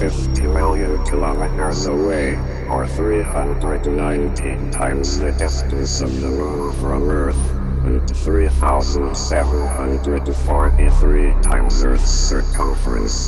50 million kilometers away, or 390 times the distance of the Moon from Earth, and 3,743 times Earth's circumference.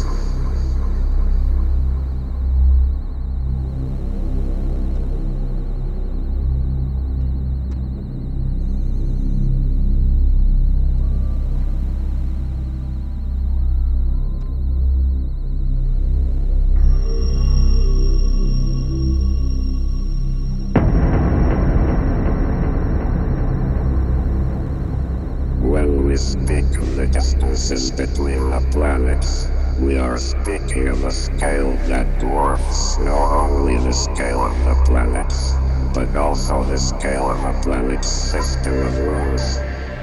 When we speak of the distances between the planets, we are speaking of a scale that dwarfs not only the scale of the planets, but also the scale of a planet's system of moons.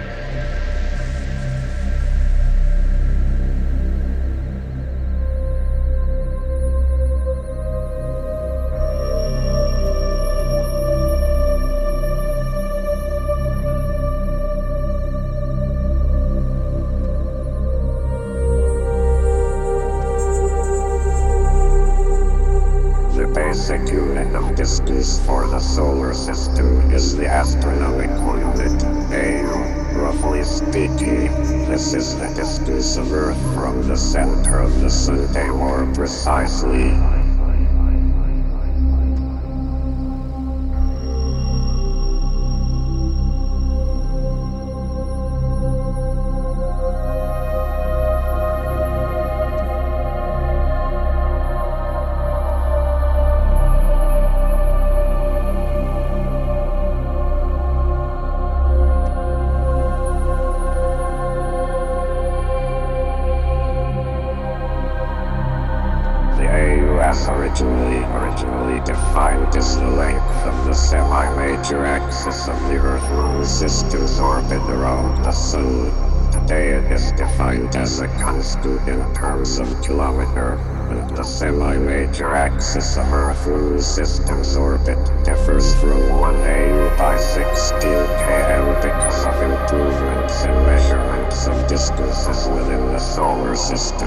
The basic unit of distance for the solar system is the astronomical unit, AU. Roughly speaking, this is the distance of Earth from the center of the Sun, more precisely. The AUS originally defined as the length of the semi-major axis of the Earth-Moon system's orbit around the Sun. Today it is defined as a constant in terms of kilometer, and the semi-major axis of Earth-Moon system's orbit differs from 1 AU by 16 km because of improvements in measurements of distances within the solar system.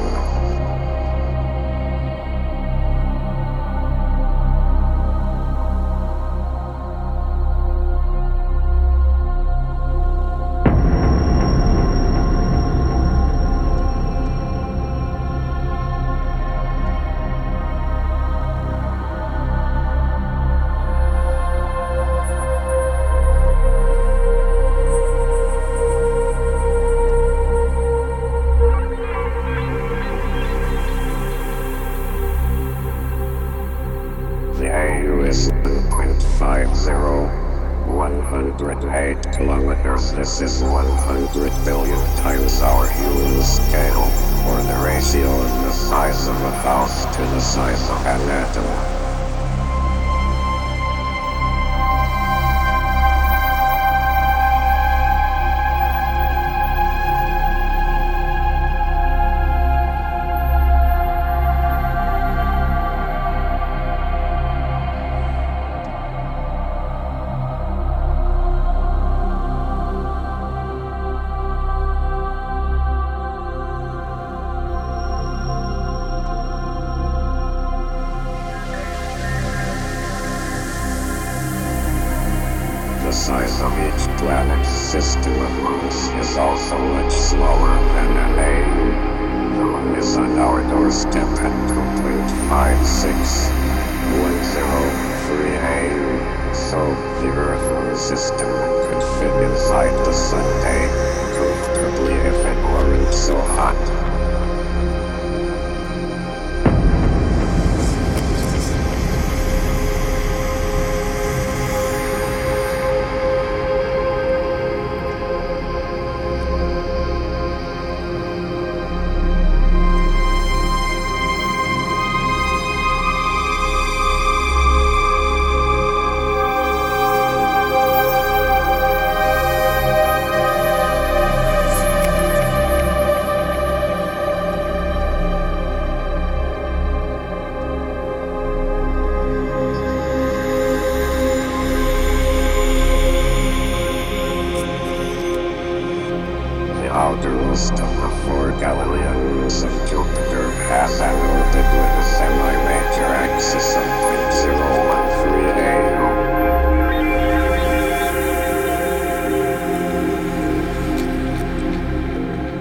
The AU is 1.50, 108 kilometers. This is 100 billion times our human scale, or the ratio of the size of a house to the size of an atom. The size of each planet's system of moons is also much smaller than an AU. The Moon is on our doorstep at 2.5610 AU, so the Earth-Moon system could fit inside the Sun comfortably if it weren't so hot. outermost of the four Galilean moons of Jupiter has an orbit with a semi-major axis of